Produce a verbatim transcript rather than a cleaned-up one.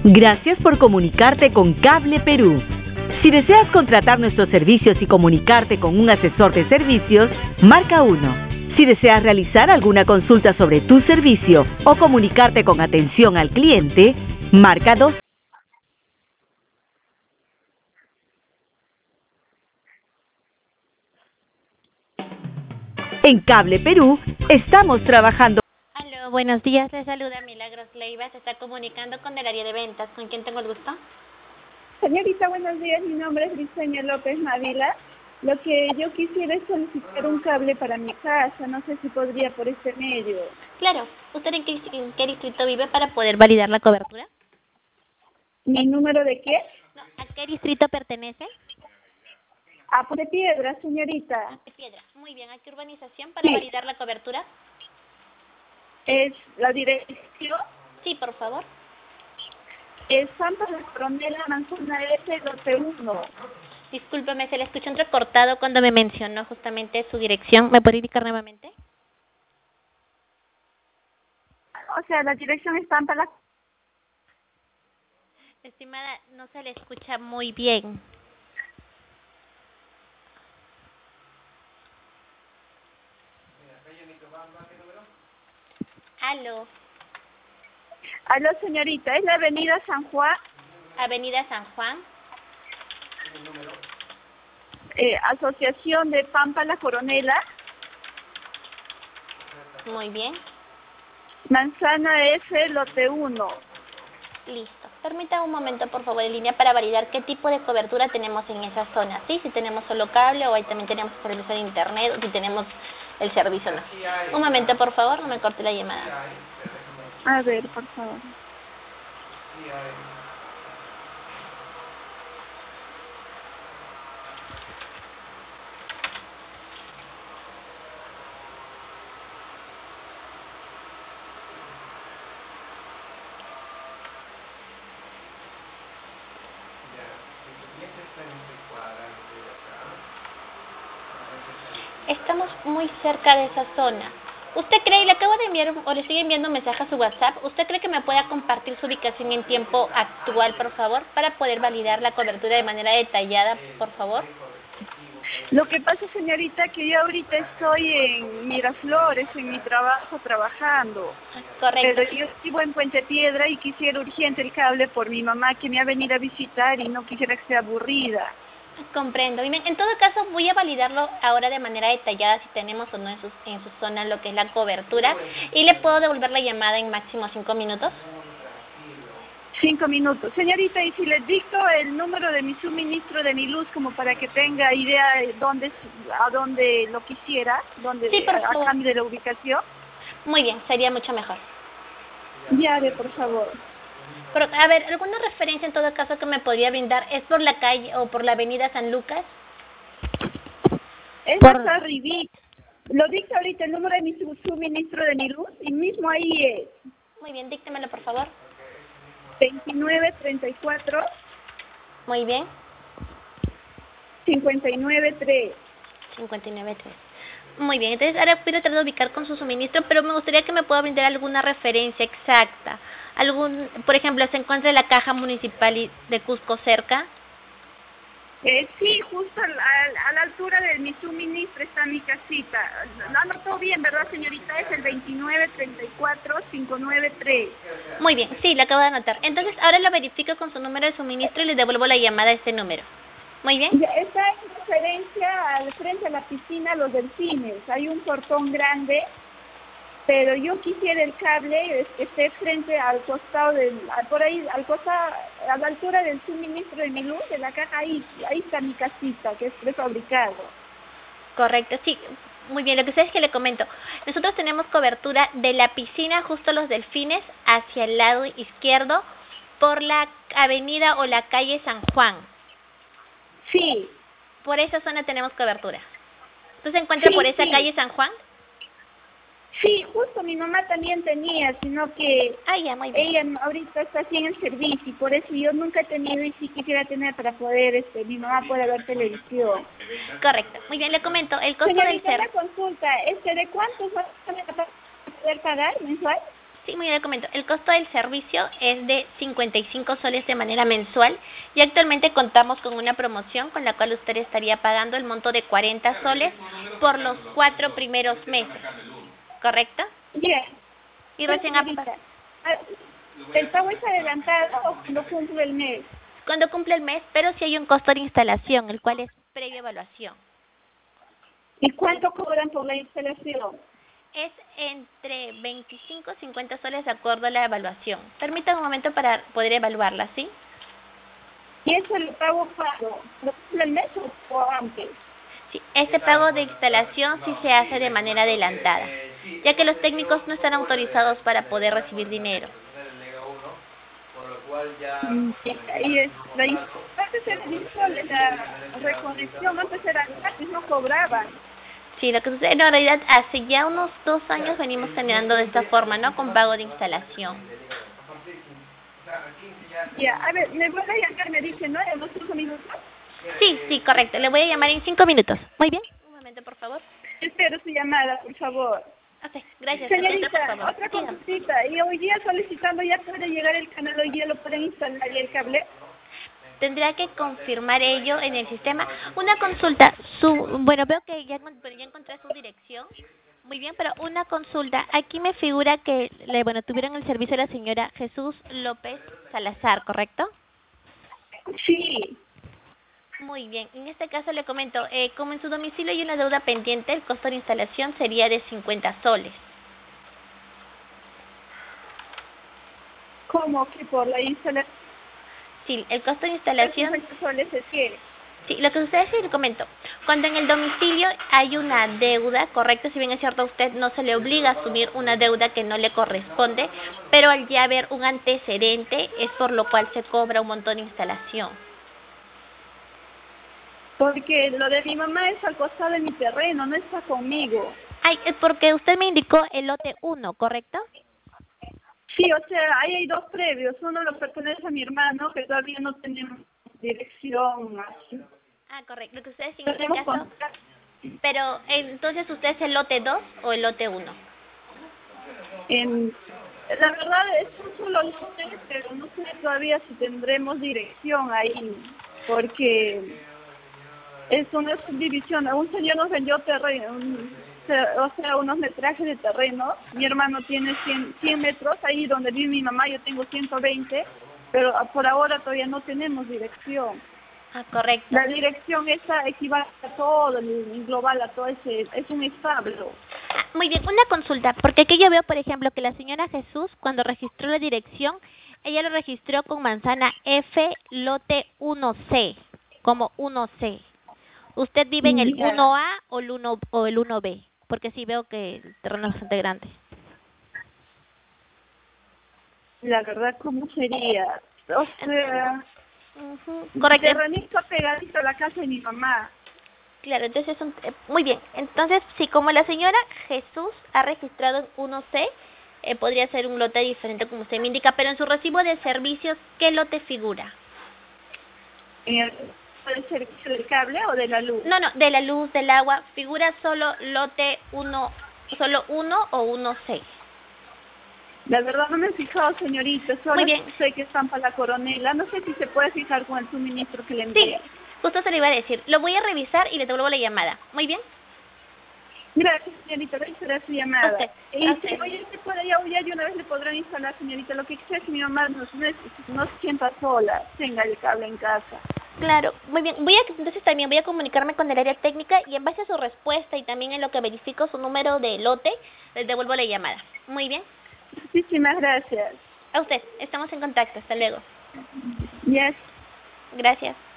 Gracias por comunicarte con Cable Perú. Si deseas contratar nuestros servicios y comunicarte con un asesor de servicios, marca uno. Si deseas realizar alguna consulta sobre tu servicio o comunicarte con atención al cliente, marca dos. En Cable Perú estamos trabajando. Aló, buenos días, les saluda Milagros Leiva, se está comunicando con el área de ventas. ¿Con quién tengo el gusto? Señorita, buenos días, mi nombre es Briseña López Mávila. Lo que yo quisiera es solicitar un cable para mi casa, no sé si podría por este medio. Claro, ¿usted en qué, en qué distrito vive para poder validar la cobertura? ¿Mi número de qué? No, ¿a qué distrito pertenece? A Puente Piedra, señorita. A Piedra, muy bien, ¿a qué urbanización para Sí. validar la cobertura? Es la dirección, Sí, por favor. es Santa la Coronela, Manzana S, lote uno. Discúlpeme, se le escuchó entrecortado cuando me mencionó justamente su dirección. ¿Me puede indicar nuevamente? O sea, la dirección es Santa la... Estimada, no se le escucha muy bien. Aló, Aló, señorita, es la avenida San Juan, Avenida San Juan. eh, Asociación de Pampa la Coronela, Muy bien, Manzana S, lote uno. listo. Permítame un momento, por favor, en línea para validar qué tipo de cobertura tenemos en esa zona. Sí, si tenemos solo cable o ahí también tenemos servicio de internet o si tenemos el servicio no. Un momento, por favor, no me corte la llamada. A ver, por favor. Estamos muy cerca de esa zona. ¿Usted cree, le acabo de enviar o le estoy enviando un mensaje a su WhatsApp, ¿usted cree que me pueda compartir su ubicación en tiempo actual, por favor, para poder validar la cobertura de manera detallada, por favor? Lo que pasa, señorita, que yo ahorita estoy en Miraflores, en mi trabajo, trabajando. Correcto. Pero yo vivo en Puente Piedra y quisiera urgente el cable por mi mamá que me ha venido a visitar y no quisiera que sea aburrida. Comprendo. Y me- en todo caso, voy a validarlo ahora de manera detallada si tenemos o no en su, en su zona lo que es la cobertura. Y le puedo devolver la llamada en máximo cinco minutos. Cinco minutos. Señorita, y si les dicto el número de mi suministro de mi luz como para que tenga idea de dónde, a dónde lo quisiera, dónde, Sí, por a, a favor. cambio de la ubicación. Muy bien, sería mucho mejor. Llave, por favor. Pero, a ver, ¿alguna referencia en todo caso que me podría brindar? ¿Es por la calle o por la avenida San Lucas? Es Por- hasta arribita. Lo dicto ahorita el número de mi su- suministro de mi luz y mismo ahí es Muy bien, díctemelo, por favor. veintinueve treinta y cuatro Muy bien, cincuenta y nueve tres. cincuenta y nueve tres. Muy bien, entonces ahora voy a tratar de ubicar con su suministro, pero me gustaría que me pueda brindar alguna referencia exacta. Algún, por ejemplo, ¿se encuentra la caja municipal y- de Cusco cerca? Eh, sí, justo a, la- a la altura de mi suministro está mi casita. Lo anotó bien, ¿verdad, señorita? Es el veintinueve treinta y cuatro cincuenta y nueve tres. Muy bien, sí, la acabo de anotar. Entonces ahora lo verifico con su número de suministro y le devuelvo la llamada a este número. Muy bien. Ya está en referencia al frente a la piscina Los Delfines. Hay un portón grande, pero yo quisiera el cable que esté frente al costado del, a- por ahí, al costado, a la altura del suministro de mi luz, de la caja, ahí, ahí está mi casita, que es prefabricado. Correcto, sí. Muy bien, lo que sé es que le comento. Nosotros tenemos cobertura de la piscina justo a Los Delfines hacia el lado izquierdo por la avenida o la calle San Juan. Sí, Por esa zona tenemos cobertura. ¿Usted se encuentra Sí, por esa sí. calle San Juan? sí, justo mi mamá también tenía, sino que Ah, ya, muy bien. ella ahorita está así en el servicio y por eso yo nunca he tenido y sí quisiera tener para poder, este, mi mamá pueda ver televisión. Correcto. Muy bien, le comento. El costo del Señorita, ser... una consulta, este, ¿de cuántos va a poder pagar mensual? Sí, muy bien, le comento. El costo del servicio es de cincuenta y cinco soles de manera mensual y actualmente contamos con una promoción con la cual usted estaría pagando el monto de cuarenta soles por los cuatro primeros meses, ¿correcto? Bien. Y recién a, Señorita, ah, ¿el pago es adelantado o cuando cumple el mes? cuando cumple el mes, pero sí hay un costo de instalación, el cual es previa evaluación. ¿Y cuánto cobran por la instalación? Es entre veinticinco y cincuenta soles de acuerdo a la evaluación. Permítame un momento para poder evaluarla, ¿sí? ¿Y eso lo pago cuando? ¿Lo cumple el mes o o antes? Sí, este pago de instalación sí se hace de manera adelantada, ya que los técnicos no están autorizados para poder recibir dinero. Mm, sí, ahí es, la, in- antes era el la reconexión, antes era gratis, no cobraban. Sí, lo que sucede en realidad hace ya unos dos años venimos caminando de esta forma, ¿no? Con pago de instalación. Ya, a ver, me vuelve a llamar, me dice, ¿no? En unos cinco minutos. Sí, sí, correcto. Le voy a llamar en cinco minutos. Muy bien. Un momento, por favor. Espero su llamada, por favor. Ok, gracias. Señorita, Por favor. otra Dígame. consultita. Y hoy día solicitando, ¿ya puede llegar el canal? ¿Hoy día lo pueden instalar y el cable? Tendrá que confirmar ello en el sistema. Una consulta. Su, bueno, veo que ya, encon- ya encontré su dirección. Muy bien, pero una consulta. Aquí me figura que, le, bueno, tuvieron el servicio de la señora Jesús López Salazar, ¿correcto? Sí. Muy bien. En este caso le comento, eh, como en su domicilio hay una deuda pendiente, el costo de instalación sería de cincuenta soles. ¿Cómo que por la instalación? Sí, el costo de instalación. cincuenta soles es que... Sí, lo que sucede es que le comento, cuando en el domicilio hay una deuda, correcto, si bien es cierto, a usted no se le obliga a asumir una deuda que no le corresponde, pero al ya haber un antecedente es por lo cual se cobra un montón de instalación. Porque lo de mi mamá es al costado de mi terreno, no está conmigo. Ay, es porque usted me indicó el lote uno, ¿correcto? Sí, o sea, ahí hay dos previos. Uno lo pertenece a mi hermano, que todavía no tenemos dirección así. Ah, correcto, lo que sucede es que en este Tenemos caso, contacto. pero entonces usted es el lote dos o el lote uno. En, la verdad es un solo lote, pero no sé todavía si tendremos dirección ahí, porque es una subdivisión. Un señor nos vendió terreno, un- o sea, unos metrajes de terreno. Mi hermano tiene cien, cien metros, ahí donde vive mi mamá yo tengo ciento veinte, pero por ahora todavía no tenemos dirección. Ah, correcto. La dirección esa equivale a todo, el global a todo ese, es un establo. Ah, muy bien, una consulta, porque aquí yo veo, por ejemplo, que la señora Jesús, cuando registró la dirección, ella lo registró con manzana F, lote uno C, como uno C. ¿Usted vive en el Ya. uno A o el uno o el uno B? Porque sí veo que el terreno es bastante grande. La verdad, ¿cómo sería? O sea, Ujú, correcto. terrenito pegadito a la casa de mi mamá. Claro, entonces es un, eh, muy bien. Entonces, si como la señora Jesús ha registrado en uno C, eh, podría ser un lote diferente como usted me indica, pero en su recibo de servicios, ¿qué lote figura? En el, ¿del servicio del cable o de la luz? No, no, de la luz, del agua, figura solo lote uno, solo uno o uno C. La verdad no me he fijado, señorita. Solo Muy bien. sé que están para la coronela. No sé si se puede fijar con el suministro que le Sí, envié. justo se lo iba a decir. Lo voy a revisar y le devuelvo la llamada. Muy bien. Gracias, señorita. Voy a esperar su llamada. A usted, Y a si usted. oye, se puede ya, ya de una vez le podrán instalar, señorita. Lo que quisiera es que mi mamá no, no, no se sienta sola, tenga el cable en casa. Claro, muy bien. Voy a, entonces también voy a comunicarme con el área técnica y en base a su respuesta y también en lo que verifico su número de lote, les devuelvo la llamada. Muy bien. Muchísimas gracias. A usted. Estamos en contacto. Hasta luego. Yes. Gracias.